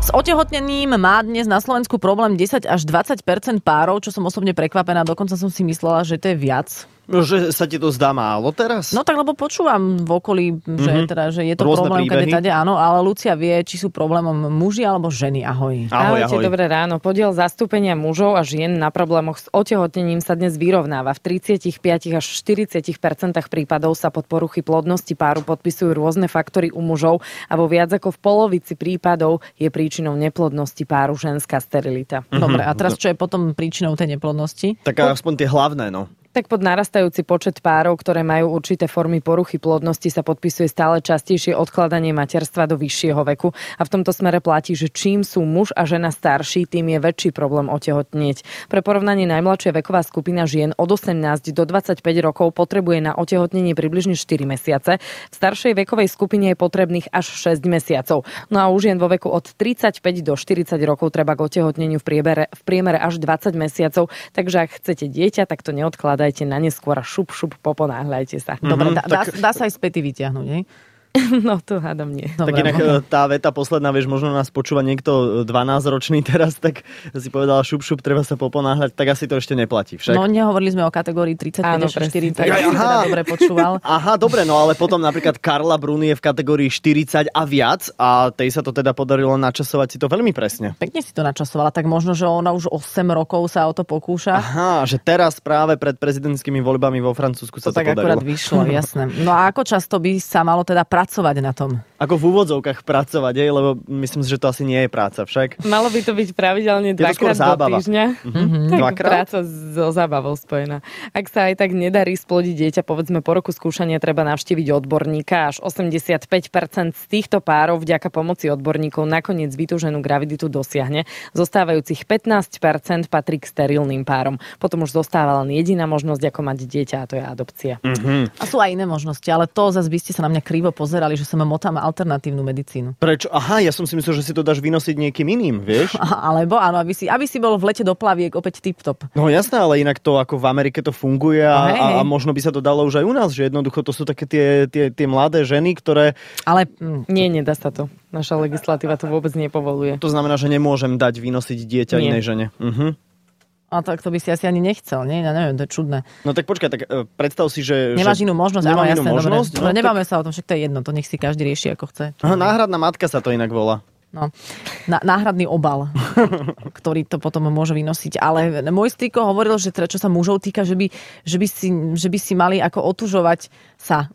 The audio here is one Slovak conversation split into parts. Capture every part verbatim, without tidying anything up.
S otehotnením má dnes na Slovensku problém desať až dvadsať percent párov, čo som osobne prekvapená. Dokonca som si myslela, že to je viac. No, že sa ti to zdá málo teraz? No tak, lebo počúvam v okolí, že, mm-hmm. teda, že je to Rôzne problém, príbehy. kade tade, áno, ale Lucia vie, či sú problémom muži alebo ženy. Ahoj. Ahoj, Ahojte, ahoj. dobré ráno. Podiel zastúpenia mužov a žien na problémoch s otehotnením sa dnes vyrovnáva. V tridsaťpäť až štyridsať percent prípadov sa pod poruchy plodnosti páru podpisujú rôzne faktory u mužov a vo viac ako v polovici prípadov je príčinou neplodnosti páru ženská sterilita. Dobre, a teraz čo je potom príčinou tej neplodnosti? Tak aspoň tie hlavné, no. Tak pod narastajúci počet párov, ktoré majú určité formy poruchy plodnosti, sa podpisuje stále častejšie odkladanie materstva do vyššieho veku. A v tomto smere platí, že čím sú muž a žena starší, tým je väčší problém otehotnieť. Pre porovnanie najmladšia veková skupina žien od osemnásť do dvadsaťpäť rokov potrebuje na otehotnenie približne štyri mesiace. V staršej vekovej skupine je potrebných až šesť mesiacov. No a u žien vo veku od tridsaťpäť do štyridsať rokov treba k otehotneniu v priemere, v priemere až dvadsať mesiacov. Takže ak chcete dieťa, tak to neodkladajte. Dajte na neskôr a šup, šup, poponáhľajte sa. Dobre, dá, dá, tak... dá sa aj späty vyťahnuť, nie? No to hádam nie. Dobre, tak inak no. Tá veta posledná, vieš, možno nás počúva niekto dvanásťročný teraz, tak si povedala šup, šup, treba sa poponáhľať, tak asi to ešte neplatí však. No nehovorili sme o kategórii tridsaťpäť až štyridsať, ja, ja, teda dobre počúval. Aha, dobre, no ale potom napríklad Karla Bruni je v kategórii štyridsať a viac a tej sa to teda podarilo načasovať si to veľmi presne. Pekne si to načasovala, tak možno, že ona už osem rokov sa o to pokúša. Aha, že teraz práve pred prezidentskými voľbami vo Francúzsku sa to, to tak podarilo. Akurát vyšlo, jasné. No a ako často by sa malo teda pracovať na tom? Ako v úvodzovkách pracovať, je, lebo myslím si, že to asi nie je práca však. Malo by to byť pravidelne dvakrát do týždňa. Mm-hmm. Tak Dvakrát? Práca so zábavou spojená. Ak sa aj tak nedarí splodiť dieťa, povedzme po roku skúšania treba navštíviť odborníka. Až osemdesiatpäť percent z týchto párov vďaka pomoci odborníkov nakoniec vytúženú graviditu dosiahne. Zostávajúcich pätnásť percent patrí k sterilným párom. Potom už zostáva len jediná možnosť, ako mať dieťa, a to je adopcia. Mm-hmm. A sú aj iné možnosti, ale to zase by ste sa na mňa krivo pozerali, že som motám alternatívnu medicínu. Prečo? Aha, ja som si myslel, že si to dáš vynosiť niekým iným, vieš? Alebo áno, aby si, aby si bol v lete do plaviek opäť tip-top. No jasné, ale inak to ako v Amerike to funguje a, no, hej, hej. a možno by sa to dalo už aj u nás, že jednoducho to sú také tie, tie, tie mladé ženy, ktoré... Ale... Mm, Nie, nedá sa to. Naša legislatíva to vôbec nepovoluje. To znamená, že nemôžem dať vynosiť dieťa Nie. inej žene. Mhm. A tak to by si asi ani nechcel, nie? Ja neviem, to je čudné. No tak počkaj, tak e, predstav si, že... Nemáš že... inú možnosť, Nemám áno, inú jasné, možnosť, dobre. no, Nebáme tak... sa o tom, však to je jedno, to nech si každý rieši, ako chce. Aha, náhradná matka sa to inak volá. No, na, náhradný obal, ktorý to potom môže vynosiť. Ale môj strýko hovoril, že teda, čo sa mužov týka, že by, že by, si, že by si mali ako otužovať sa.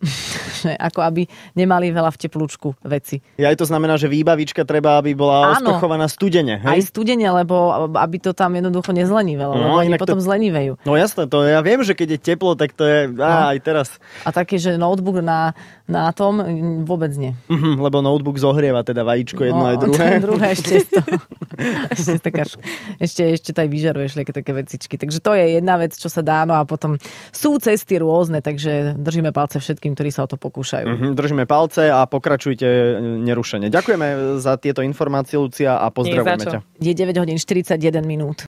Ako aby nemali veľa v teplúčku veci. Ja aj to znamená, že výbavička treba, aby bola Áno, osprchovaná studene. Aj Hej? studene, lebo aby to tam jednoducho nezlenívalo. No, lebo oni inak potom to... zlenivejú. No jasné, to ja viem, že keď je teplo, tak to je á, No. aj teraz. A také, že notebook na, na tom vôbec nie. Mhm, lebo notebook zohrieva teda vajíčko jedno No, aj druhé. druhé ešte to, ešte, taká, ešte, ešte to aj vyžaruješ také, také vecičky. Takže to je jedna vec, čo sa dá. No a potom sú cesty rôzne, takže držíme palce všetkým, ktorí sa o to pokúšajú. Mhm, držíme palce a pokračujte nerušene. Ďakujeme za tieto informácie, Lucia, a pozdravujeme ťa. Je deväť hodín štyridsaťjeden minút.